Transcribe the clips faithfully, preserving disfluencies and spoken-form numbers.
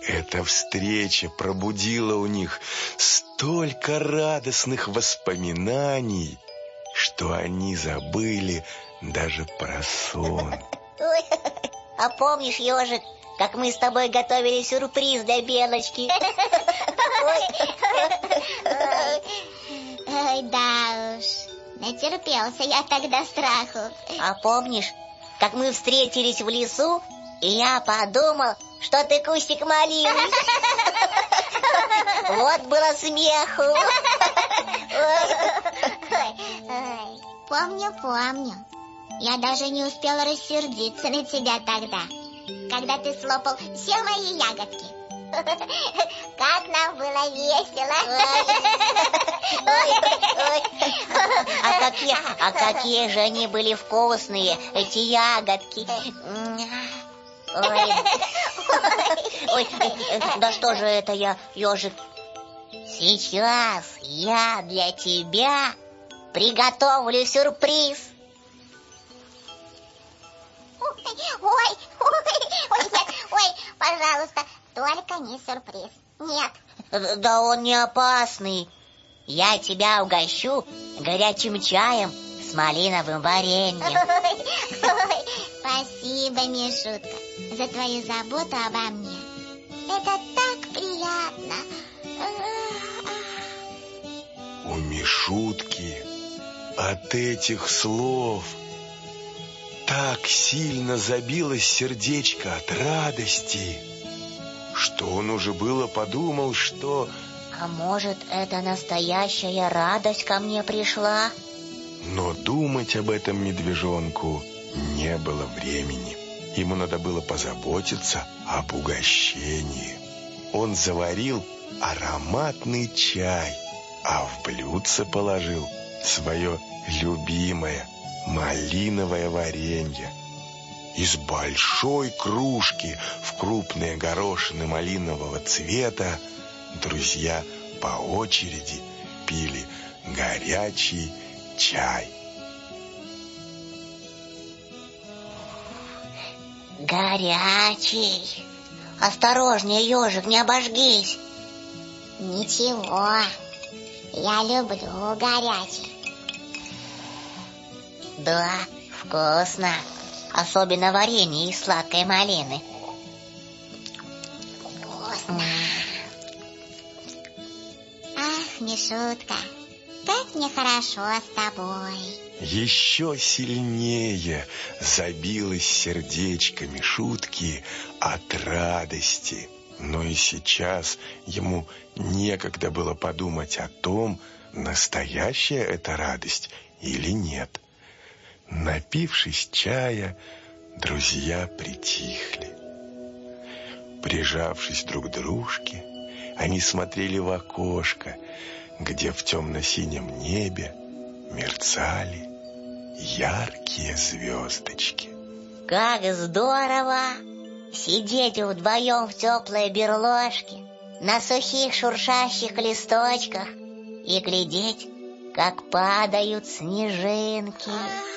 Эта встреча пробудила у них столько радостных воспоминаний, что они забыли даже про сон. Ой, а помнишь, ежик, как мы с тобой готовили сюрприз для Белочки? Ой, да уж, натерпелся я тогда страху. А помнишь, как мы встретились в лесу, и я подумал, что ты кустик малины? Вот было смеху. Ой, помню, помню. Я даже не успела рассердиться на тебя тогда, когда ты слопал все мои ягодки. Как нам было весело. А какие, а какие же они были вкусные, эти ягодки. Ой, ой, да что же это я, ежик? Сейчас я для тебя приготовлю сюрприз. Ой, ой, ой, нет, ой, пожалуйста, только не сюрприз. Нет. Да он не опасный. Я тебя угощу горячим чаем с малиновым вареньем. Ой, ой, спасибо, Мишутка, за твою заботу обо мне. Это так приятно. У Мишутки от этих слов так сильно забилось сердечко от радости, что он уже было подумал, что... А может, это настоящая радость ко мне пришла? Но думать об этом медвежонку не было времени. Ему надо было позаботиться об угощении. Он заварил ароматный чай, а в блюдце положил свое любимое малиновое варенье. Из большой кружки в крупные горошины малинового цвета друзья по очереди пили горячий чай. Горячий. Осторожнее, ежик, не обожгись. Ничего, я люблю горячий. Да, вкусно. Особенно варенье из сладкой малины. Вкусно. Ах, Мишутка, как мне хорошо с тобой. Еще сильнее забилось сердечко Мишутки от радости. Но и сейчас ему некогда было подумать о том, настоящая это радость или нет. Напившись чая, друзья притихли. Прижавшись друг к дружке, они смотрели в окошко, где в темно-синем небе мерцали яркие звездочки. Как здорово сидеть вдвоем в теплой берложке на сухих шуршащих листочках и глядеть, как падают снежинки.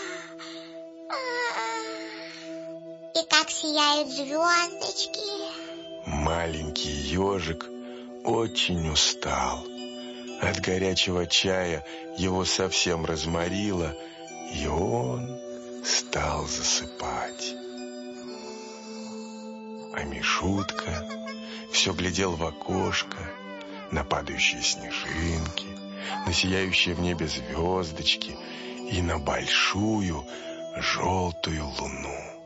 И как сияют звездочки. Маленький ежик очень устал. От горячего чая его совсем разморило, и он стал засыпать. А Мишутка все глядел в окошко на падающие снежинки, на сияющие в небе звездочки и на большую желтую луну.